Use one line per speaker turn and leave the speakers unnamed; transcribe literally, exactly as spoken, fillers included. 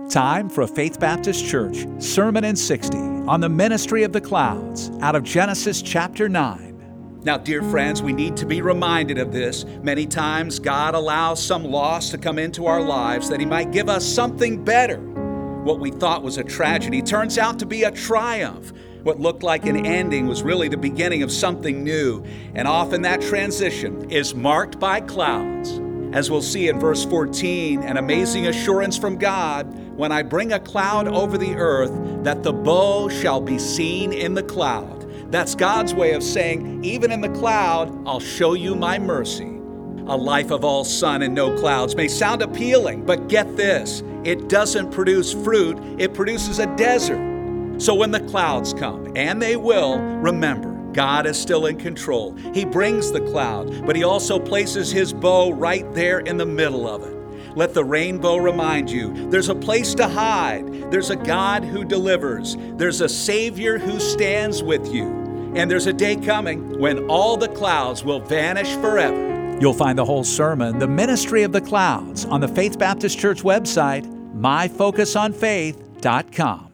Time for a Faith Baptist Church Sermon in sixty on the ministry of the clouds out of Genesis chapter nine.
Now, dear friends, we need to be reminded of this. Many times God allows some loss to come into our lives that He might give us something better. What we thought was a tragedy turns out to be a triumph. What looked like an ending was really the beginning of something new, and often that transition is marked by clouds. As we'll see in verse fourteen, an amazing assurance from God, when I bring a cloud over the earth, that the bow shall be seen in the cloud. That's God's way of saying, even in the cloud, I'll show you my mercy. A life of all sun and no clouds may sound appealing, but get this, it doesn't produce fruit, it produces a desert. So when the clouds come, and they will, remember, God is still in control. He brings the cloud, but He also places His bow right there in the middle of it. Let the rainbow remind you, there's a place to hide. There's a God who delivers. There's a Savior who stands with you. And there's a day coming when all the clouds will vanish forever.
You'll find the whole sermon, The Ministry of the Clouds, on the Faith Baptist Church website, my focus on faith dot com.